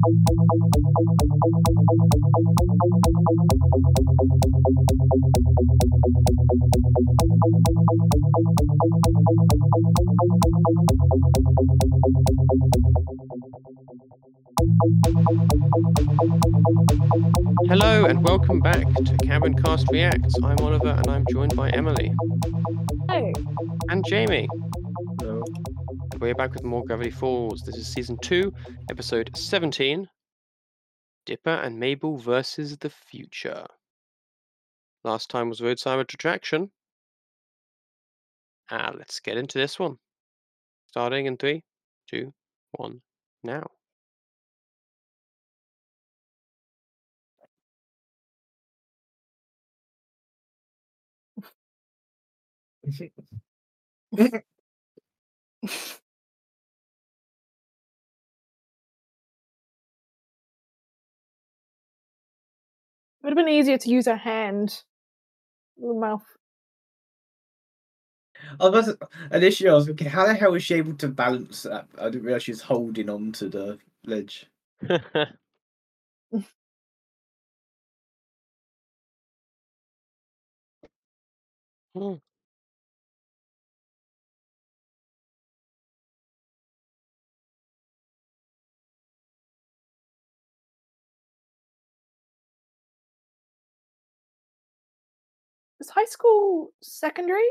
Hello and welcome back to Cabin Cast Reacts. I'm Oliver and I'm joined by Emily Oh, and Jamie. No. And we're back with more Gravity Falls. This is season 2, episode 17, Dipper and Mabel versus the Future. Last time was Roadside Attraction. Let's get into this one. Starting in 3, 2, 1, now. it would have been easier to use her hand. The mouth. Initially, I was thinking, how the hell is she able to balance that? I didn't realize she was holding on to the ledge. Hmm. Is high school secondary?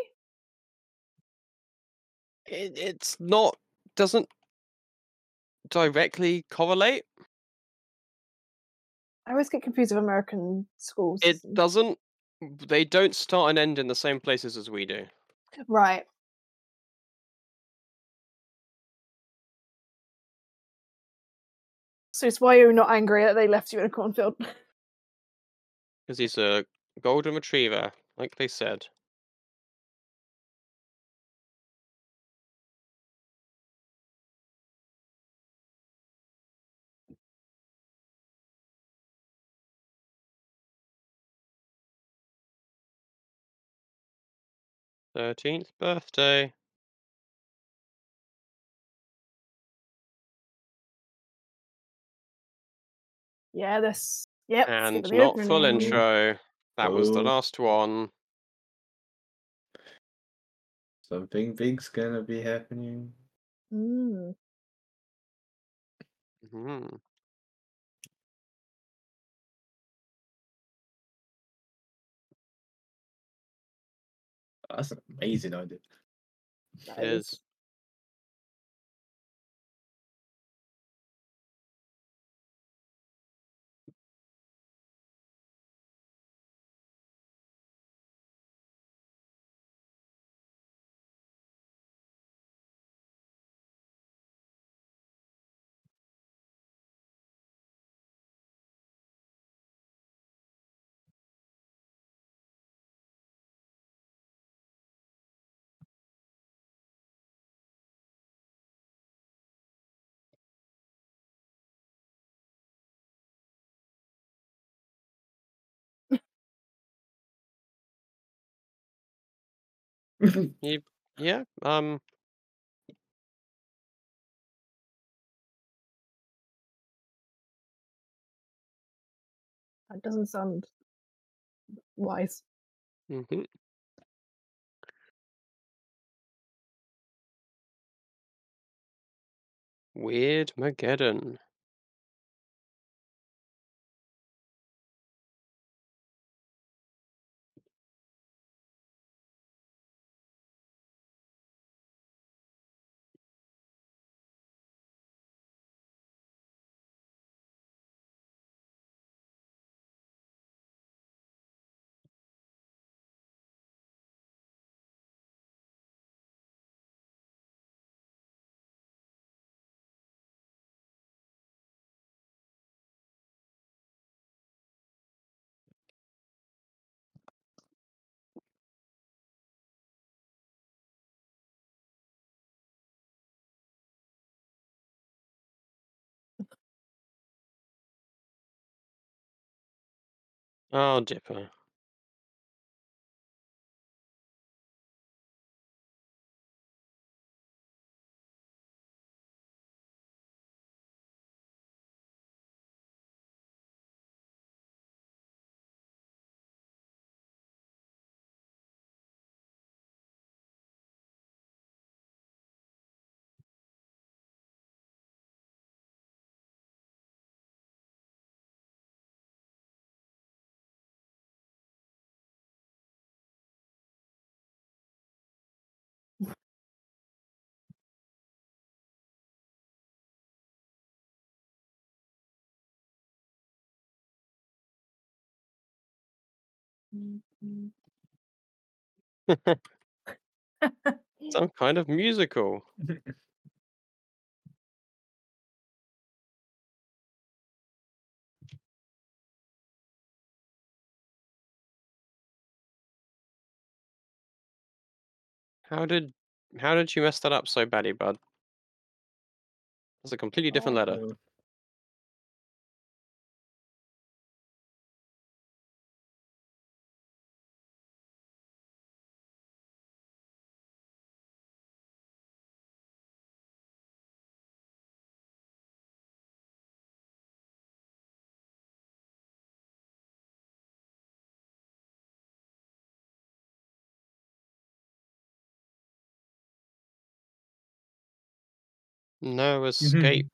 It's not, doesn't directly correlate. I always get confused with American schools. It doesn't. They don't start and end in the same places as we do. Right. So it's why you're not angry that they left you in a cornfield. Because he's a golden retriever, like they said. "13th birthday." Yeah, this. Yep. And skipping the not full opening. intro. That was the Oh. last one. Something big's gonna be happening. Mm. Hmm. That's an amazing idea. That It is. is. You, yeah. That doesn't sound wise. Mhm. Weird Mageddon. Oh, Dipper. Some kind of musical. How did you mess that up so badly, bud? That's a completely different letter. Oh. No escape.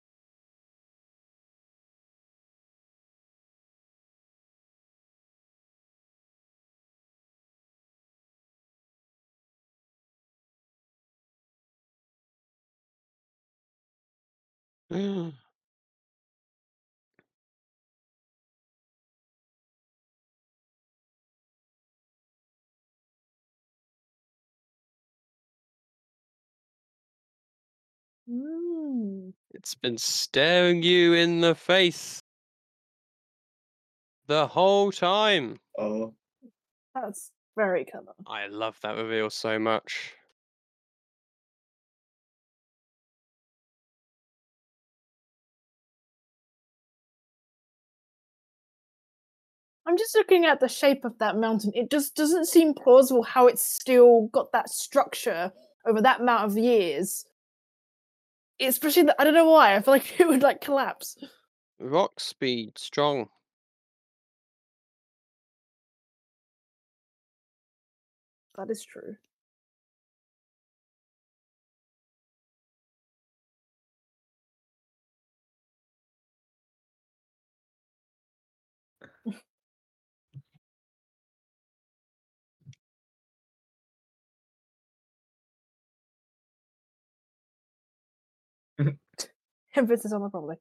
Mm. It's been staring you in the face the whole time. Oh. That's very clever. I love that reveal so much. I'm just looking at the shape of that mountain. It just doesn't seem plausible how it's still got that structure over that amount of years. Especially, I don't know why. I feel like it would like collapse. Rock speed, strong. That is true. Emphasis on the probably.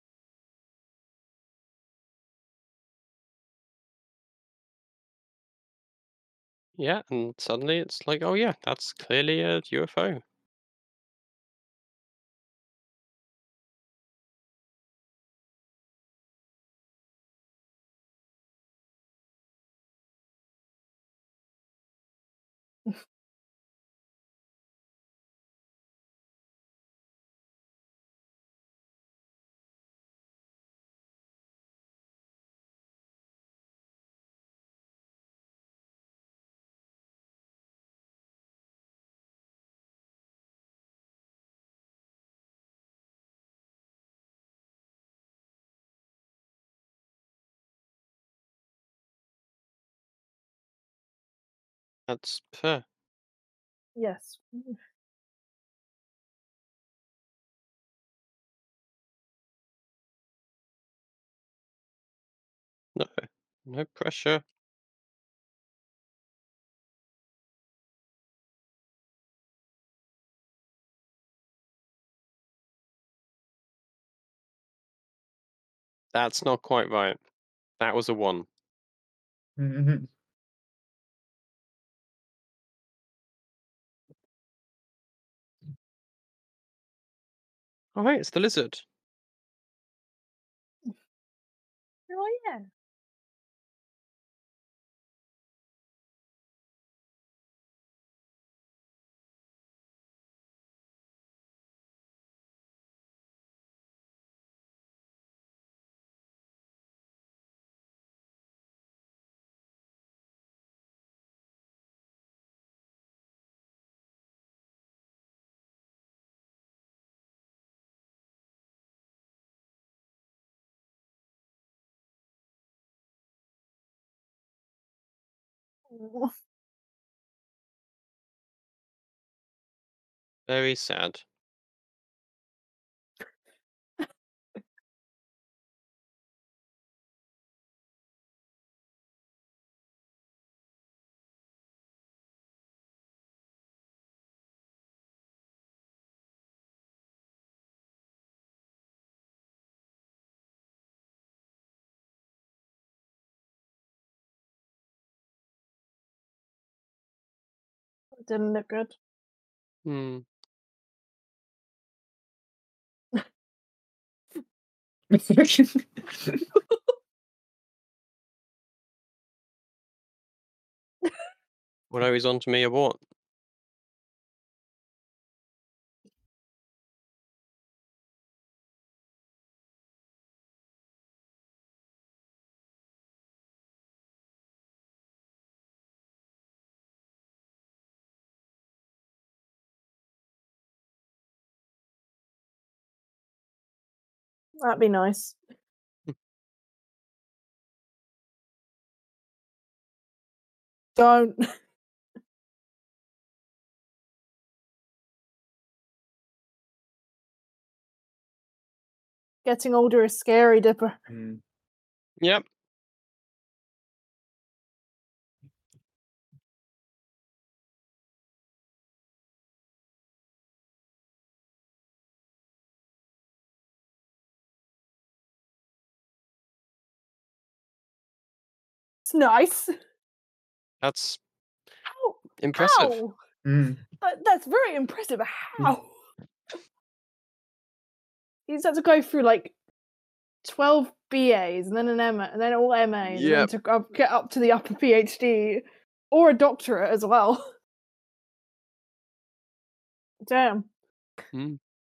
Yeah, and suddenly it's like, oh yeah, that's clearly a UFO. That's fair. Yes. No, no pressure. That's not quite right. That was a 1. Oh, hey, it's the lizard. Oh yeah. Oh. Very sad. didn't look good. Hmm. What are he's on to me or what? That'd be nice. Don't. Getting older is scary, Dipper. Mm. Yep. It's nice. That's How? impressive. How? Mm. That's very impressive. How? He's had to go through like 12 BAs and then an MA and then all MAs and then Yep. to get up to the upper PhD or a doctorate as well. Damn. Hmm.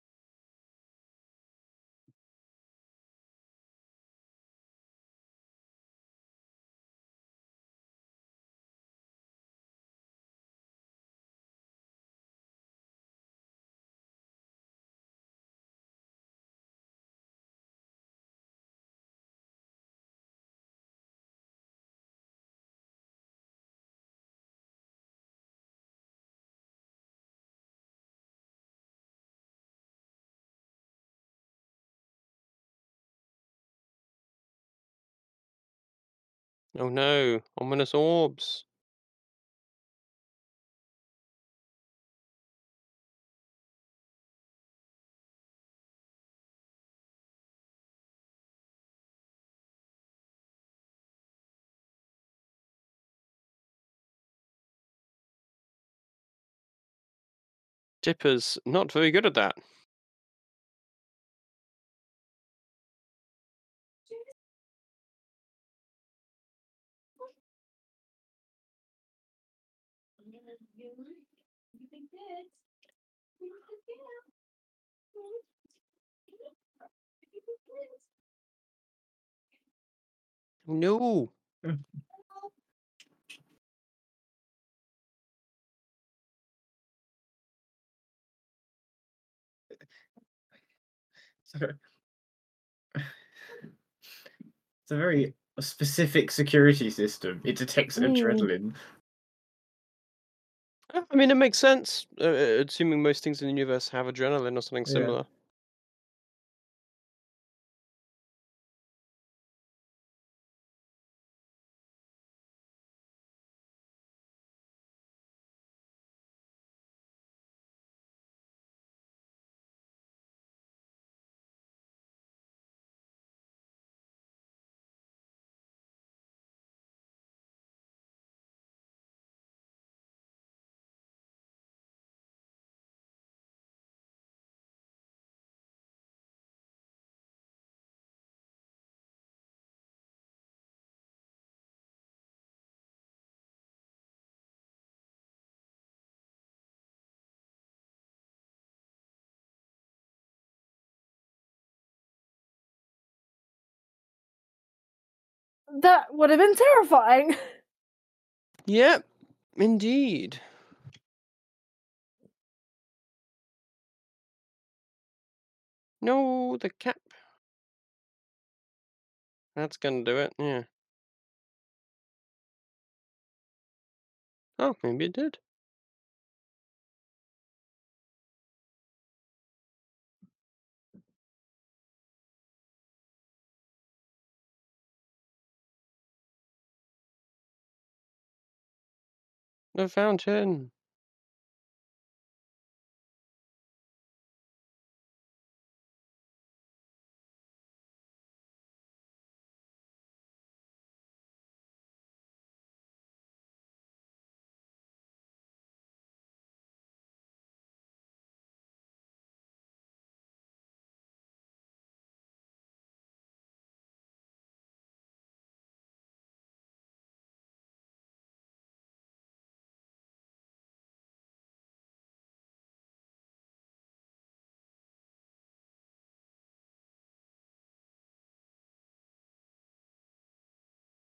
Oh no, ominous orbs. Dipper's not very good at that. Oh, no. So, it's a very specific security system. It detects adrenaline. I mean, it makes sense, assuming most things in the universe have adrenaline or something Yeah. similar. That would have been terrifying. Yep, indeed. No, the cap. That's gonna do it, yeah. Oh, maybe it did. The fountain.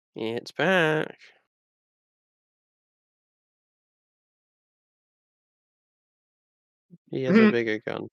It's back. He has a bigger gun.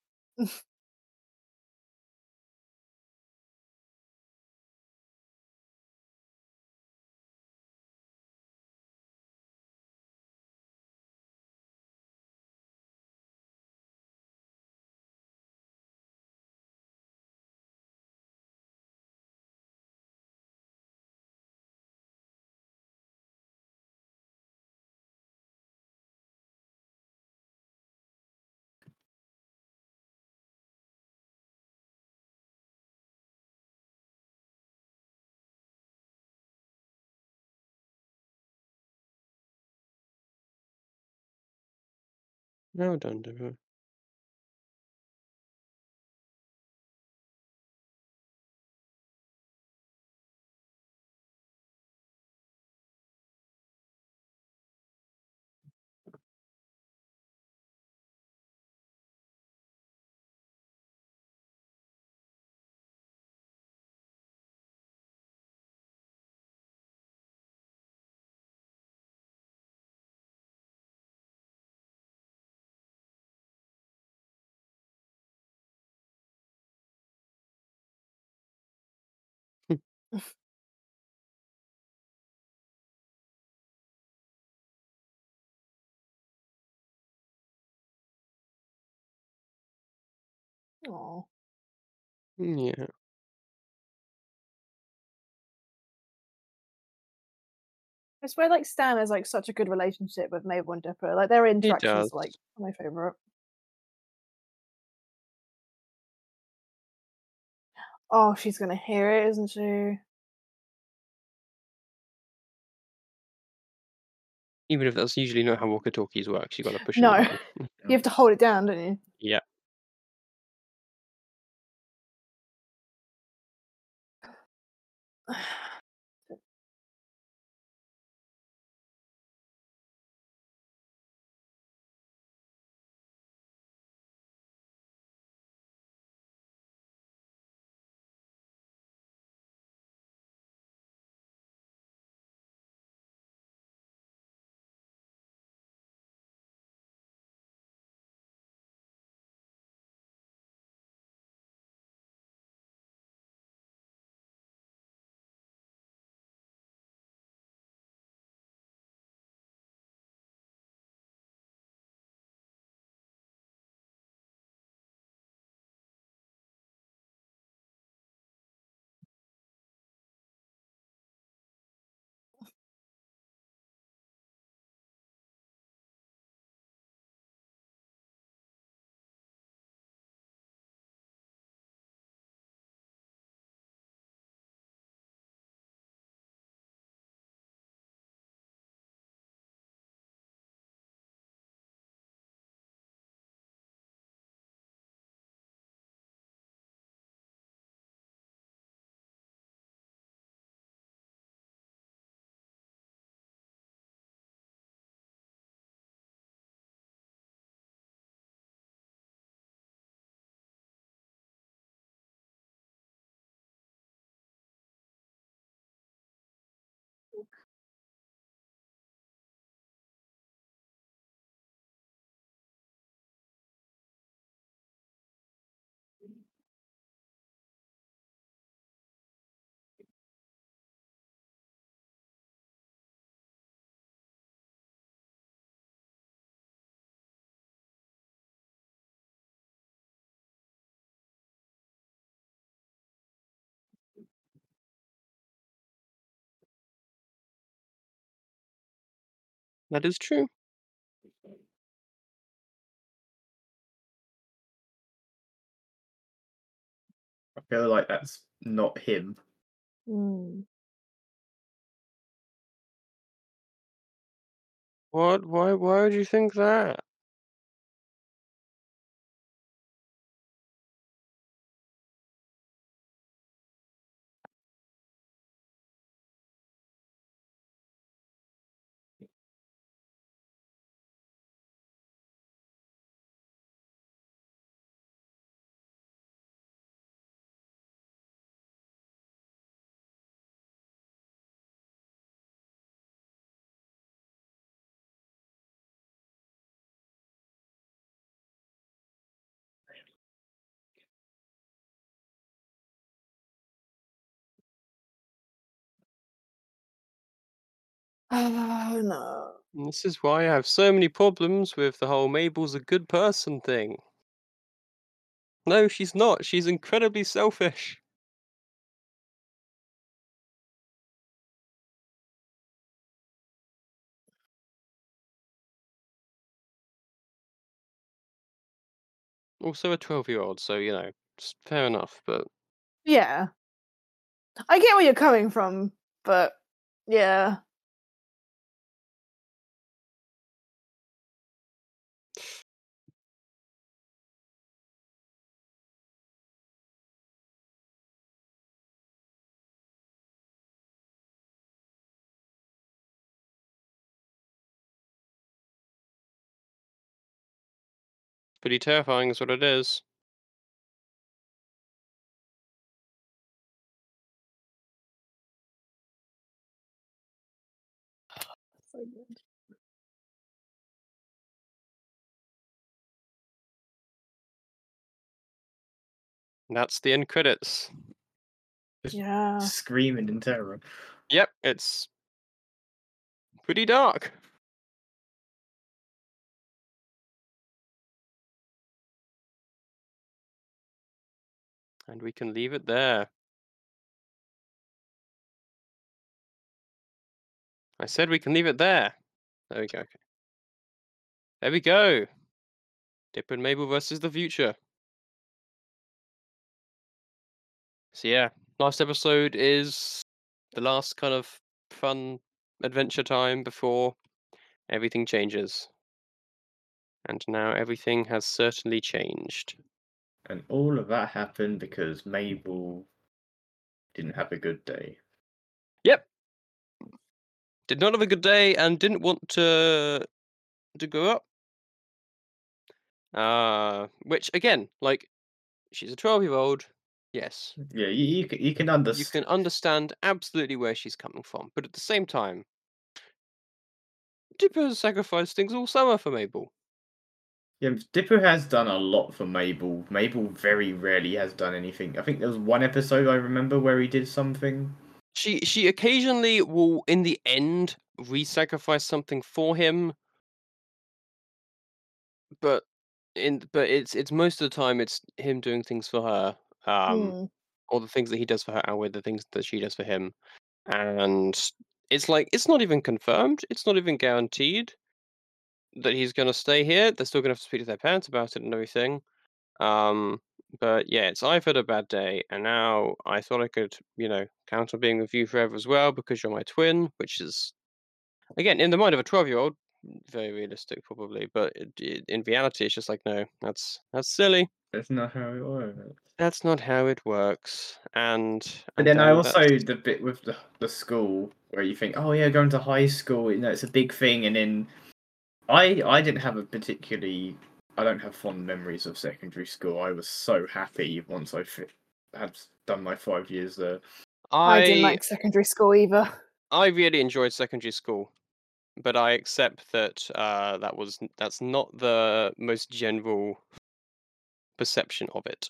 Well done, Dipper. Oh, Yeah. I swear, like Stan has like such a good relationship with Mabel and Dipper. Like their He interactions, does. are, like my favorite. Oh, she's gonna hear it, isn't she? Even if that's usually not how walkie-talkies work, you gotta push in the No, button. you have to hold it down, don't you? Yeah. That is true. I feel like that's not him. Mm. What? Why would you think that? Oh no. And this is why I have so many problems with the whole Mabel's a good person thing. No, she's not. She's incredibly selfish. Also a 12-year-old, so, fair enough, but Yeah. I get where you're coming from, but yeah. pretty terrifying is what it is. So good. And that's the end credits. Yeah. Screaming in terror. Yep, it's pretty dark. And we can leave it there. I said we can leave it there. There we go. Okay. There we go. Dipper and Mabel versus the future. So yeah, last episode is the last kind of fun adventure time before everything changes. And now everything has certainly changed. And all of that happened because Mabel didn't have a good day. Yep. Did not have a good day and didn't want to go up. Which again, like, she's a 12-year-old. Yes, Yeah, you can you understand. can understand absolutely where she's coming from, but at the same time, Dipper has sacrificed things all summer for Mabel. Yeah, Dipper has done a lot for Mabel. Mabel very rarely has done anything. I think there was one episode I remember where he did something. She occasionally will, in the end, re-sacrifice something for him, but it's most of the time it's him doing things for her, Mm. or the things that he does for her outweigh the things that she does for him, and it's like it's not even confirmed, it's not even guaranteed that he's gonna stay here. They're still gonna have to speak to their parents about it and everything. But yeah, I've had a bad day, and now I thought I could, count on being with you forever as well because you're my twin, which is, again, in the mind of a 12-year-old, very realistic probably, but in reality, it's just like, no, that's silly. That's not how it works. That's not how it works, and But then I also that's the bit with the school where you think, oh yeah, going to high school, it's a big thing, and then I didn't have a particularly, I don't have fond memories of secondary school. I was so happy once had done my 5 years there. I didn't I like secondary school either. I really enjoyed secondary school, but I accept that that's not the most general perception of it.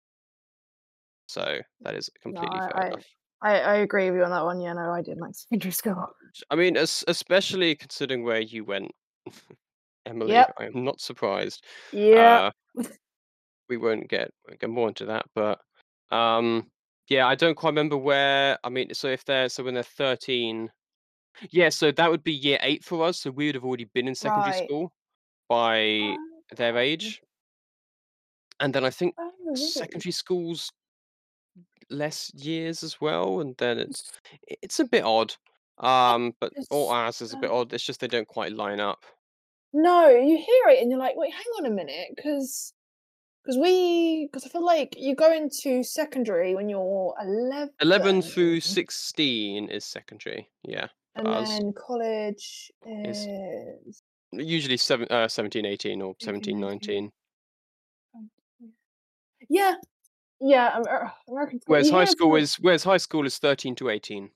So that is No, completely fair I, enough. I agree with you on that one. Yeah, no, I didn't like secondary school. I mean, especially considering where you went, Emily, Yep. I am not surprised. Yeah. We won't get more into that, but yeah, I don't quite remember where. I mean, so when they're 13, yeah, so that would be year 8 for us. So we would have already been in secondary Right. school by their age, and then I think Oh, really? secondary school's less years as well, and then it's a bit odd. But or ours is a bit odd. It's just they don't quite line up. No, you hear it and you're like, wait, hang on a minute, because I feel like you go into secondary when you're 11 through 11, 16 is secondary. Yeah, and ours then college is is usually 17, 18 or 18, 17, 19. 19. Yeah, yeah, American school. Whereas You hear from like, high school is 13 to 18.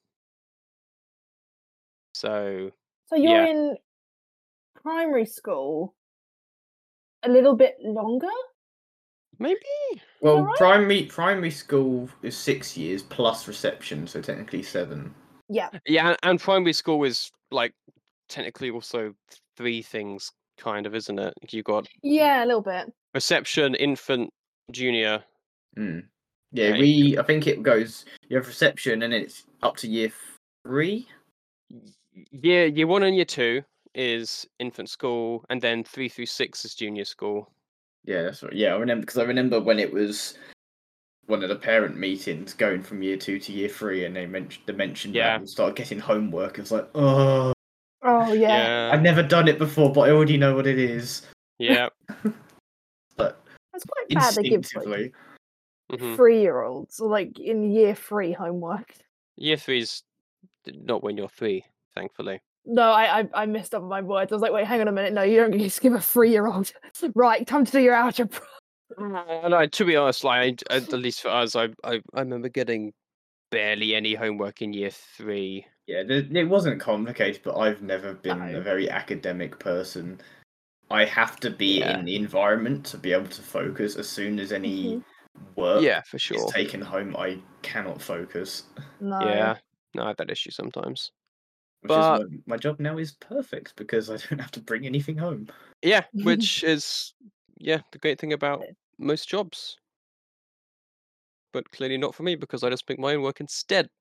So so you're yeah, in primary school a little bit longer. maybe. Well, right? primary school is 6 years plus reception, so technically 7. Yeah. Yeah, and primary school is like technically also 3 things, kind of, isn't it? You got Yeah, a little bit. reception, infant, junior. Mm. Yeah, You I think it goes. You have reception, and it's up to year 3. year 1 and year 2 is infant school, and then 3 through 6 is junior school. Yeah, that's right. Yeah, I remember because I remember when it was one of the parent meetings going from year 2 to year 3, and they mentioned that Yeah. we started getting homework. It's like, oh, Oh yeah. Yeah. I've never done it before, but I already know what it is. Yeah. But That's quite bad. They give like instinctively, Mhm. 3-year-olds like in year 3 homework. Year 3's not when you're 3, thankfully. No, I messed up my words. I was like, wait, hang on a minute. No, you don't just give a 3-year-old. Right, time to do your algebra. No, to be honest, like at least for us, I remember getting barely any homework in year 3. yeah, it wasn't complicated, but I've never been a No. very academic person. I have to be Yeah. in the environment to be able to focus. As soon as any work Yeah, for is sure. taken home, I cannot focus. No. Yeah. No, I have that issue sometimes. Which is But my job now is perfect because I don't have to bring anything home. yeah, which is the great thing about most jobs. But clearly not for me because I just make my own work instead.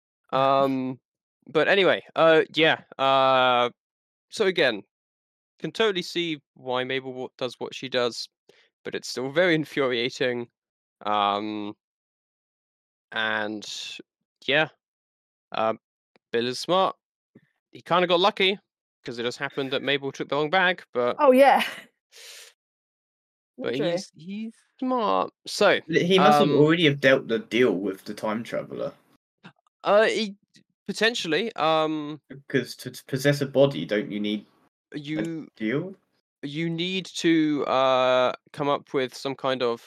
But anyway, yeah. So again, can totally see why Mabel does what she does, but it's still very infuriating. Um, and yeah, Bill is smart. He kind of got lucky because it just happened that Mabel took the wrong bag, but Oh yeah. Literally. he's smart. So, He must have already have dealt the deal with the time traveler he potentially, because to possess a body, don't you need a you deal? you need to come up with some kind of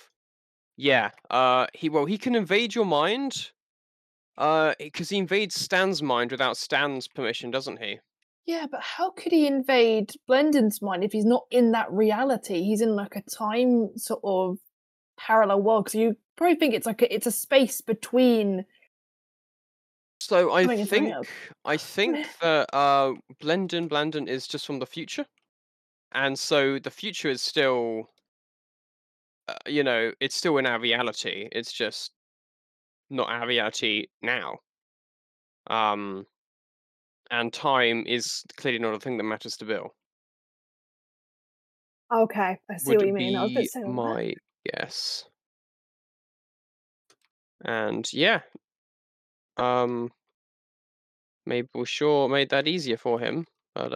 he can invade your mind because he invades Stan's mind without Stan's permission, doesn't he? Yeah, but how could he invade Blendon's mind if he's not in that reality? He's in like a time sort of parallel world. Because you probably think it's like it's a space between So something and something else. I think that Blandon is just from the future, and so the future is still it's still in our reality. It's just not our reality now. Um, and time is clearly not a thing that matters to Bill. Okay, I see what you Would mean. I was a bit be saying what? my guess. And yeah, um, Mabel sure made that easier for him, but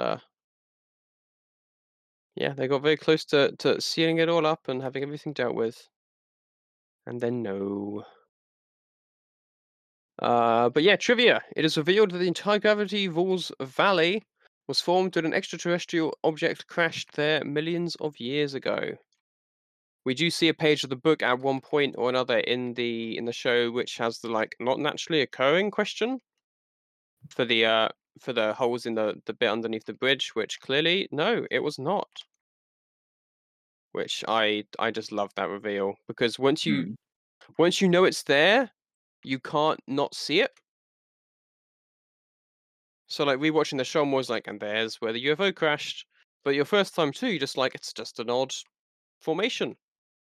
yeah, they got very close to sealing it all up and having everything dealt with, and then no. But yeah, trivia. It is revealed that the entire Gravity Falls Valley was formed when an extraterrestrial object crashed there millions of years ago. We do see a page of the book at one point or another in the show which has the like not naturally occurring question for the holes in the bit underneath the bridge, which clearly no, it was not. Which I just love that reveal because Hmm. once you know it's there, you can't not see it. So like rewatching the show, I'm always like, and there's where the UFO crashed. But your first time too, you're just like, it's just an odd formation.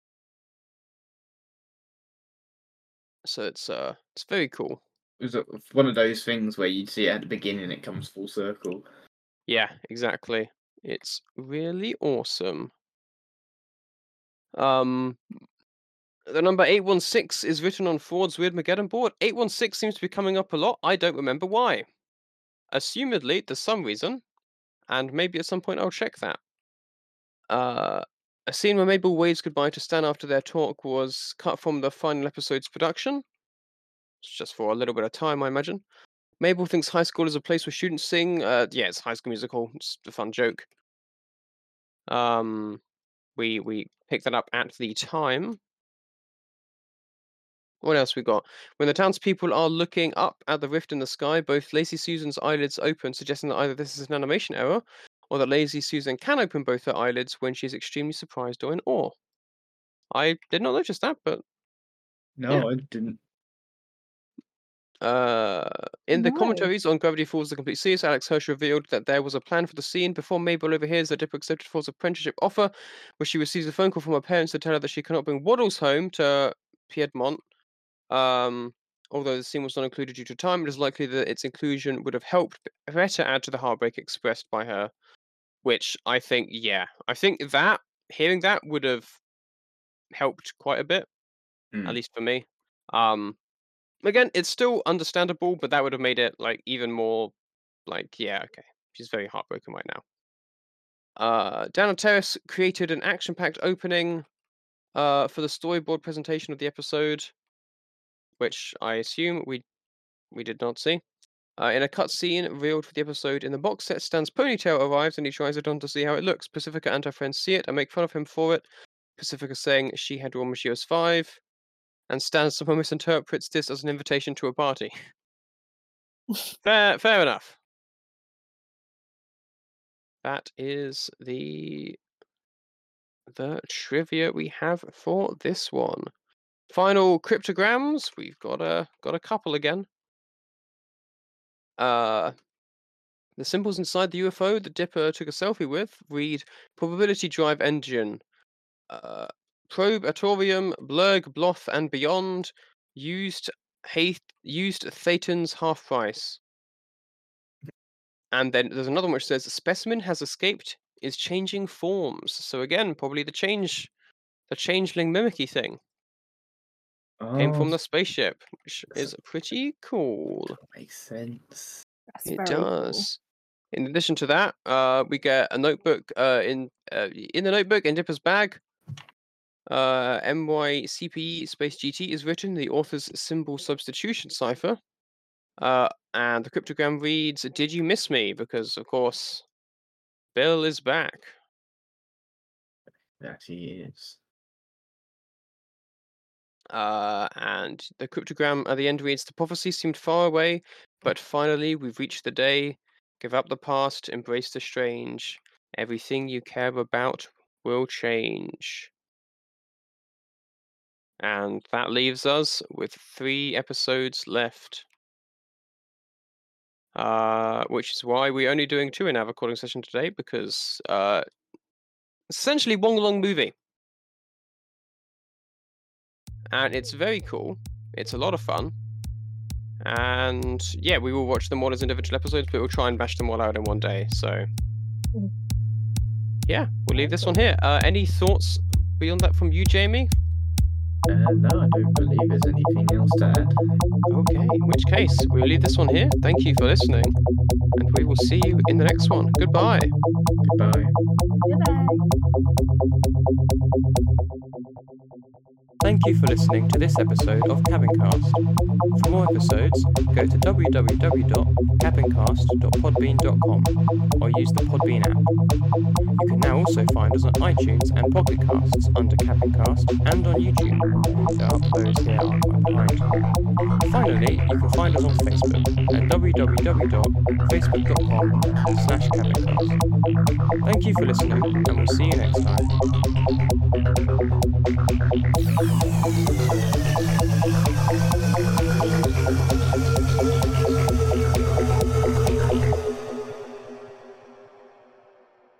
So it's very cool. It was one of those things where you'd see it at the beginning, it comes full circle. Yeah, exactly. It's really awesome. Um, the number 816 is written on Ford's Weird Mageddon board. 816 seems to be coming up a lot. I don't remember why. Assumedly, there's some reason, and maybe at some point I'll check that. A scene where Mabel waves goodbye to Stan after their talk was cut from the final episode's production. It's just for a little bit of time, I imagine. Mabel thinks high school is a place where students sing. Yeah, it's High School Musical. It's a fun joke. We picked that up at the time. What else we got? When the townspeople are looking up at the rift in the sky, both Lazy Susan's eyelids open, suggesting that either this is an animation error, or that Lazy Susan can open both her eyelids when she is extremely surprised or in awe. I did not notice that, but yeah. No, I didn't. In the No. commentaries on Gravity Falls: The Complete Series, Alex Hirsch revealed that there was a plan for the scene before Mabel overhears that Dipper accepted Fall's apprenticeship offer, where she receives a phone call from her parents to tell her that she cannot bring Waddles home to Piedmont. Although the scene was not included due to time, it is likely that its inclusion would have helped better add to the heartbreak expressed by her. Which I think, hearing that would have helped quite a bit, at least for me. Again, it's still understandable, but that would have made it like even more like, yeah, okay. She's very heartbroken right now. Down on Terrace created an action-packed opening for the storyboard presentation of the episode, which I assume we did not see. In a cutscene revealed for the episode in the box set, Stan's ponytail arrives and he tries it on to see how it looks. Pacifica and her friends see it and make fun of him for it. Pacifica saying she had one when she was 5. And Stan somehow misinterprets this as an invitation to a party. Fair enough. That is the trivia we have for this one. Final cryptograms. We've got a couple again. The symbols inside the UFO that Dipper took a selfie with read probability drive engine, probe Atorium, Blurg, Bloth, and beyond. Used Thatan's half price. And then there's another one which says specimen has escaped, is changing forms. So again, probably the changeling mimicky thing came from the spaceship, which is pretty cool. Makes sense. That's It very does. In addition to that, we get a notebook in the notebook in Dipper's bag. MYCPE space GT is written, the author's symbol substitution cipher. And the cryptogram reads, "Did you miss me?" Because, of course, Bill is back. That he is. And the cryptogram at the end reads, "The prophecy seemed far away, but finally we've reached the day. Give up the past, embrace the strange. Everything you care about will change." And that leaves us with 3 episodes left. Which is why we're only doing 2 in our recording session today, because it's essentially one long movie. And it's very cool. It's a lot of fun. And yeah, we will watch them all as individual episodes, but we'll try and bash them all out in one day. So yeah, we'll leave this one here. Any thoughts beyond that from you, Jamie? No, I don't believe there's anything else to add. Okay, in which case, we'll leave this one here. Thank you for listening, and we will see you in the next one. Goodbye. Goodbye. Goodbye. Thank you for listening to this episode of Cabincast. For more episodes, go to www.cabincast.podbean.com or use the Podbean app. You can now also find us on iTunes and Pocket Casts under Cabincast and on YouTube. The uploads here are quite behind. Finally, you can find us on Facebook at www.facebook.com/Cabincast. Thank you for listening, and we'll see you next time.